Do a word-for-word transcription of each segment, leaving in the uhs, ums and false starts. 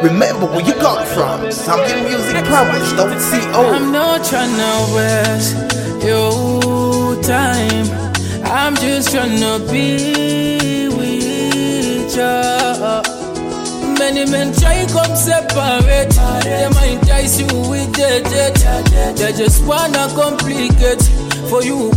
Remember where you got from. Zambian music published on C O. I'm not tryna waste your time. I'm just tryna be with you. Many men try come separate. They might entice you with the jet. They just wanna complicate for you.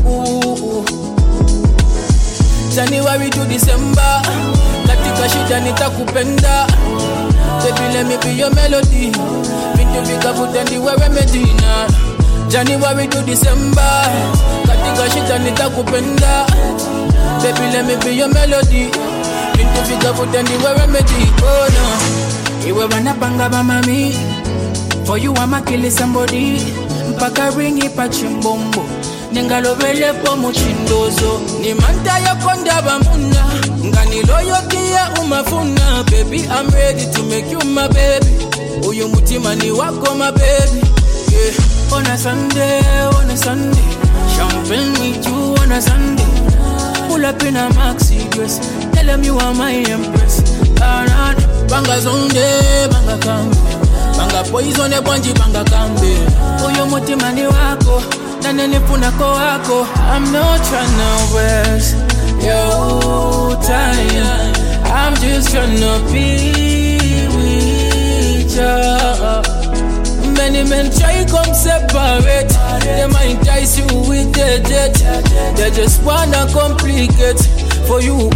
January to December, katika shida nitakupenda. Baby, let me be your melody. Vintu vikavutendi wewe Medina. January to December, katika shida nitakupenda. Baby, let me be your melody. Vintu vikavutendi wewe Medina. Oh no, iwe wanapanga mami. For you I'ma kill somebody. Mpaka ringi pa chimbombo. Ningalovele po muchindozo. Ni manta ya konda bamuna. Ngani loyalty ya umafuna. Baby, I'm ready to make you my baby. Uyu mutima ni wako my baby. Yeah. On a Sunday, on a Sunday. Champagne with you on a Sunday. Pull up in a maxi dress. Tell them you are my empress. Aran, banga zonde, banga kambe. Banga poison e bonji banga kambe. Uyu mutima ni wako. I'm not tryna waste your time. I'm just tryna be with you. Many men try come separate. They might entice you with the jet. They just wanna complicate for you.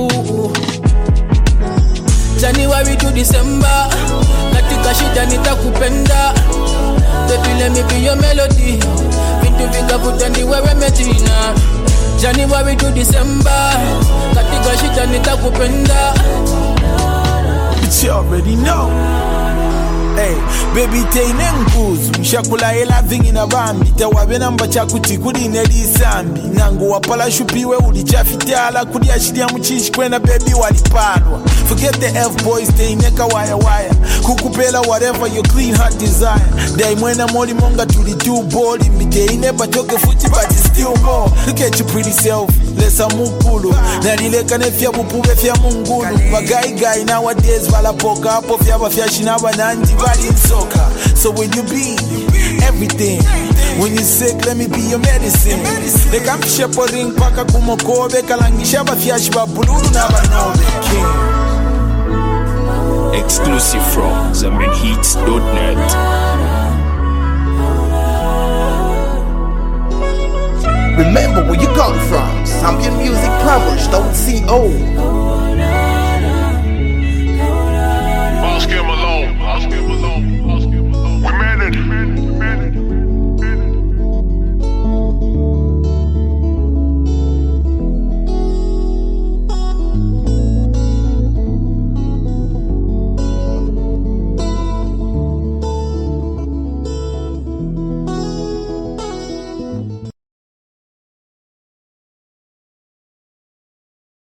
January to December, katika shida nitakupenda. Baby, let me be your melody. Vintu vikavutendi wewe Medina. January to December, katika shida nitakupenda. But you already know. Hey, baby teine nguzu mshakula hela vingi na bambi tawabe namba chakuti kuri neli sambi nangu wapala shupiwe ulichafitala kuri ashiria mchishi kwena baby walipalwa. Forget the F boys teine ka wire wire kukupela whatever your clean heart desire. Dai mwena moli monga tuli two body miteine batoke futi but it's still more. Look at your pretty self lesa mukulu nalileka nefya bupuve fya mungulu bagai gai nowadays valapoka hapo fya bafya shinaba nanji in soccer. So when you be everything, when you sick, let me be your medicine. They come shepherding paka kumokobe kalangisha bafyashi babululu na banobe king. Exclusive from zambian hits dot net. Remember where you got from. Zambian music published on C O.